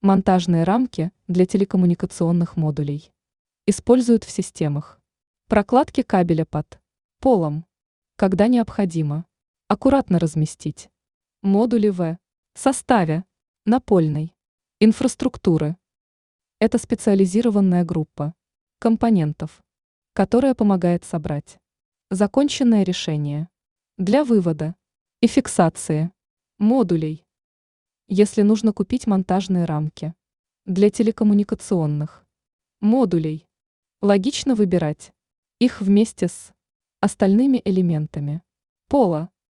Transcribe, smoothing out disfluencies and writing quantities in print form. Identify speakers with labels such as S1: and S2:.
S1: Монтажные рамки для телекоммуникационных модулей. Используют в системах. Прокладки кабеля под полом. Когда необходимо. Аккуратно разместить. Модули в составе напольной инфраструктуры. Это специализированная группа компонентов, которая помогает собрать законченное решение для вывода и фиксации модулей. Если нужно купить монтажные рамки для телекоммуникационных модулей, логично выбирать их вместе с остальными элементами пола.